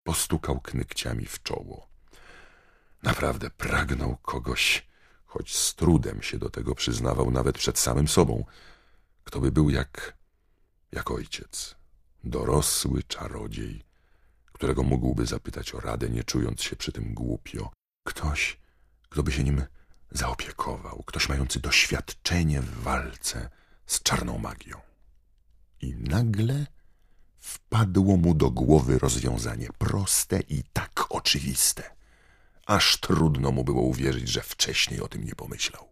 Postukał knykciami w czoło. Naprawdę pragnął kogoś, choć z trudem się do tego przyznawał nawet przed samym sobą, kto by był jak ojciec, dorosły czarodziej, którego mógłby zapytać o radę, nie czując się przy tym głupio. Ktoś, kto by się nim zaopiekował, ktoś mający doświadczenie w walce z czarną magią. I nagle wpadło mu do głowy rozwiązanie, proste i tak oczywiste, aż trudno mu było uwierzyć, że wcześniej o tym nie pomyślał.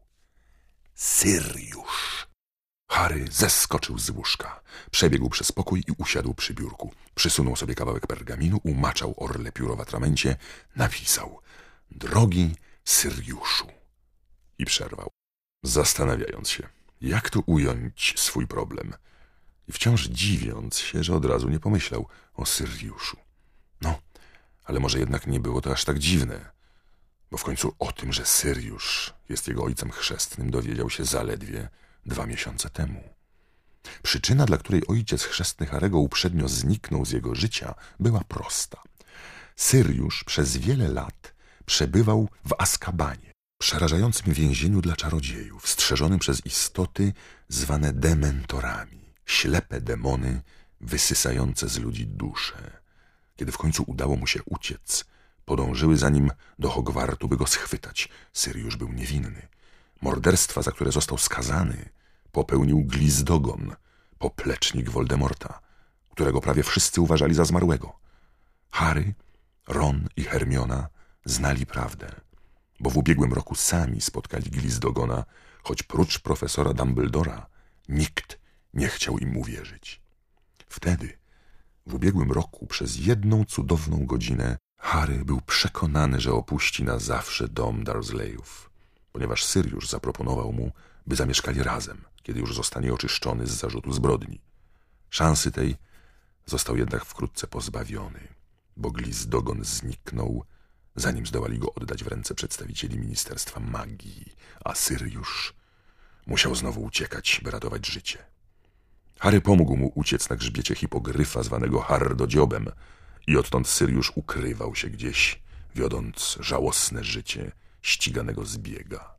Syriusz! Harry zeskoczył z łóżka, przebiegł przez pokój i usiadł przy biurku. Przysunął sobie kawałek pergaminu, umaczał orle pióro w atramencie, napisał: drogi Syriuszu. I przerwał, zastanawiając się, jak tu ująć swój problem. I wciąż dziwiąc się, że od razu nie pomyślał o Syriuszu. No, ale może jednak nie było to aż tak dziwne, bo w końcu o tym, że Syriusz jest jego ojcem chrzestnym, dowiedział się zaledwie 2 miesiące temu. Przyczyna, dla której ojciec chrzestny Harego uprzednio zniknął z jego życia, była prosta. Syriusz przez wiele lat przebywał w Azkabanie, przerażającym więzieniu dla czarodziejów, strzeżonym przez istoty zwane dementorami, ślepe demony wysysające z ludzi duszę. Kiedy w końcu udało mu się uciec, podążyły za nim do Hogwartu, by go schwytać. Syriusz był niewinny. Morderstwa, za które został skazany, popełnił Glizdogon, poplecznik Voldemorta, którego prawie wszyscy uważali za zmarłego. Harry, Ron i Hermiona znali prawdę, bo w ubiegłym roku sami spotkali Glizdogona, choć prócz profesora Dumbledora nikt nie chciał im uwierzyć. Wtedy, w ubiegłym roku, przez jedną cudowną godzinę, Harry był przekonany, że opuści na zawsze dom Dursleyów, ponieważ Syriusz zaproponował mu, by zamieszkali razem, kiedy już zostanie oczyszczony z zarzutu zbrodni. Szansy tej został jednak wkrótce pozbawiony, bo Glizdogon zniknął, zanim zdołali go oddać w ręce przedstawicieli Ministerstwa Magii, a Syriusz musiał znowu uciekać, by ratować życie. Harry pomógł mu uciec na grzbiecie hipogryfa zwanego Hardodziobem i odtąd Syriusz ukrywał się gdzieś, wiodąc żałosne życie ściganego zbiega.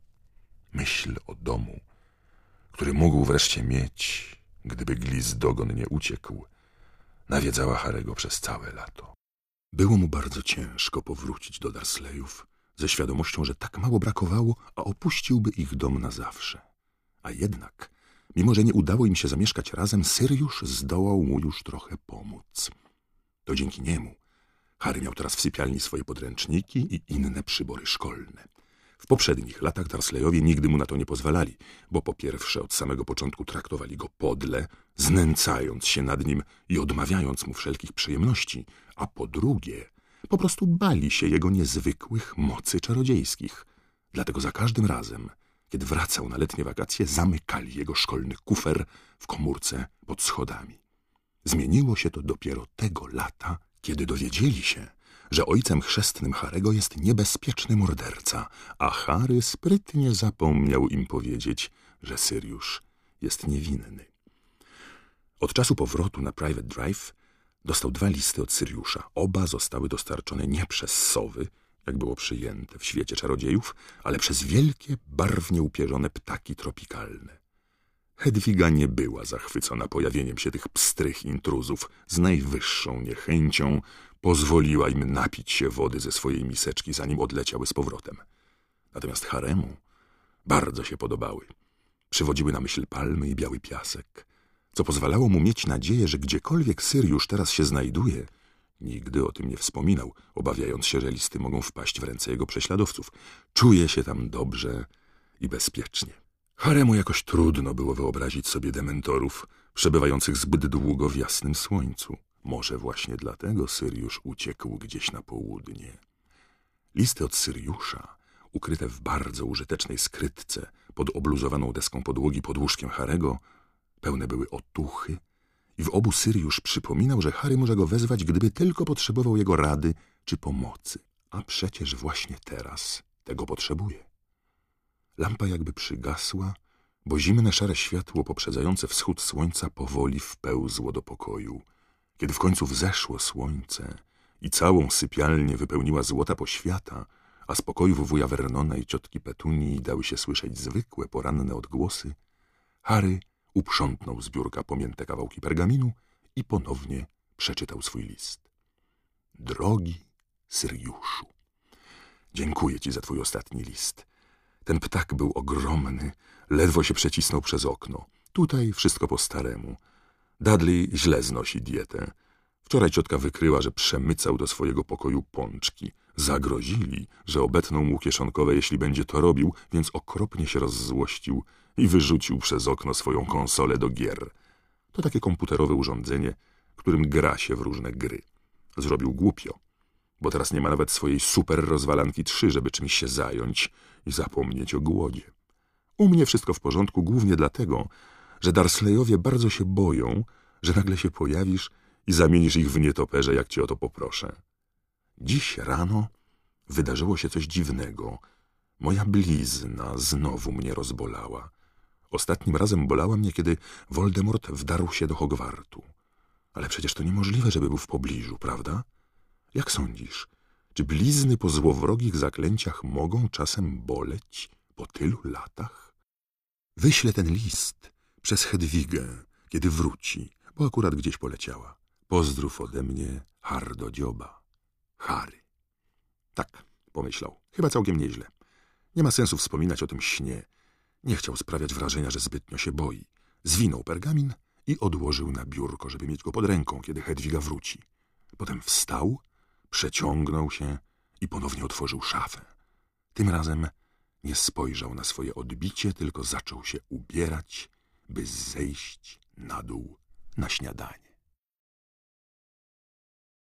Myśl o domu, który mógł wreszcie mieć, gdyby Glizdogon nie uciekł, nawiedzała Harego przez całe lato. Było mu bardzo ciężko powrócić do Dursleyów, ze świadomością, że tak mało brakowało, a opuściłby ich dom na zawsze. A jednak, mimo że nie udało im się zamieszkać razem, Syriusz zdołał mu już trochę pomóc. To dzięki niemu Harry miał teraz w sypialni swoje podręczniki i inne przybory szkolne. W poprzednich latach Dursleyowie nigdy mu na to nie pozwalali, bo po pierwsze od samego początku traktowali go podle, znęcając się nad nim i odmawiając mu wszelkich przyjemności, a po drugie po prostu bali się jego niezwykłych mocy czarodziejskich. Dlatego za każdym razem, kiedy wracał na letnie wakacje, zamykali jego szkolny kufer w komórce pod schodami. Zmieniło się to dopiero tego lata, kiedy dowiedzieli się, że ojcem chrzestnym Harego jest niebezpieczny morderca, a Harry sprytnie zapomniał im powiedzieć, że Syriusz jest niewinny. Od czasu powrotu na Private Drive dostał 2 listy od Syriusza. Oba zostały dostarczone nie przez sowy, jak było przyjęte w świecie czarodziejów, ale przez wielkie, barwnie upierzone ptaki tropikalne. Hedwiga nie była zachwycona pojawieniem się tych pstrych intruzów. Z najwyższą niechęcią pozwoliła im napić się wody ze swojej miseczki, zanim odleciały z powrotem. Natomiast Haremu bardzo się podobały. Przywodziły na myśl palmy i biały piasek, co pozwalało mu mieć nadzieję, że gdziekolwiek Syriusz teraz się znajduje, nigdy o tym nie wspominał, obawiając się, że listy mogą wpaść w ręce jego prześladowców. Czuje się tam dobrze i bezpiecznie. Haremu jakoś trudno było wyobrazić sobie dementorów przebywających zbyt długo w jasnym słońcu. Może właśnie dlatego Syriusz uciekł gdzieś na południe. Listy od Syriusza, ukryte w bardzo użytecznej skrytce pod obluzowaną deską podłogi pod łóżkiem Harego, pełne były otuchy i w obu Syriusz przypominał, że Harry może go wezwać, gdyby tylko potrzebował jego rady czy pomocy. A przecież właśnie teraz tego potrzebuje. Lampa jakby przygasła, bo zimne, szare światło poprzedzające wschód słońca powoli wpełzło do pokoju. Kiedy w końcu wzeszło słońce i całą sypialnię wypełniła złota poświata, a z pokojów wuja Vernona i ciotki Petunii dały się słyszeć zwykłe poranne odgłosy, Harry uprzątnął z biurka pomięte kawałki pergaminu i ponownie przeczytał swój list. Drogi Syriuszu, dziękuję ci za twój ostatni list. Ten ptak był ogromny, ledwo się przecisnął przez okno. Tutaj wszystko po staremu. Dudley źle znosi dietę. Wczoraj ciotka wykryła, że przemycał do swojego pokoju pączki. Zagrozili, że obetną mu kieszonkowe, jeśli będzie to robił, więc okropnie się rozzłościł i wyrzucił przez okno swoją konsolę do gier. To takie komputerowe urządzenie, którym gra się w różne gry. Zrobił głupio, bo teraz nie ma nawet swojej super rozwalanki 3, żeby czymś się zająć i zapomnieć o głodzie. U mnie wszystko w porządku, głównie dlatego, że Dursleyowie bardzo się boją, że nagle się pojawisz i zamienisz ich w nietoperze, jak cię o to poproszę. Dziś rano wydarzyło się coś dziwnego. Moja blizna znowu mnie rozbolała. Ostatnim razem bolała mnie, kiedy Voldemort wdarł się do Hogwartu. Ale przecież to niemożliwe, żeby był w pobliżu, prawda? Jak sądzisz, czy blizny po złowrogich zaklęciach mogą czasem boleć po tylu latach? Wyślę ten list przez Hedwigę, kiedy wróci, bo akurat gdzieś poleciała. Pozdrów ode mnie Hardodzioba. Harry. Tak, pomyślał, chyba całkiem nieźle. Nie ma sensu wspominać o tym śnie. Nie chciał sprawiać wrażenia, że zbytnio się boi. Zwinął pergamin i odłożył na biurko, żeby mieć go pod ręką, kiedy Hedwiga wróci. Potem wstał, przeciągnął się i ponownie otworzył szafę. Tym razem nie spojrzał na swoje odbicie, tylko zaczął się ubierać, by zejść na dół na śniadanie.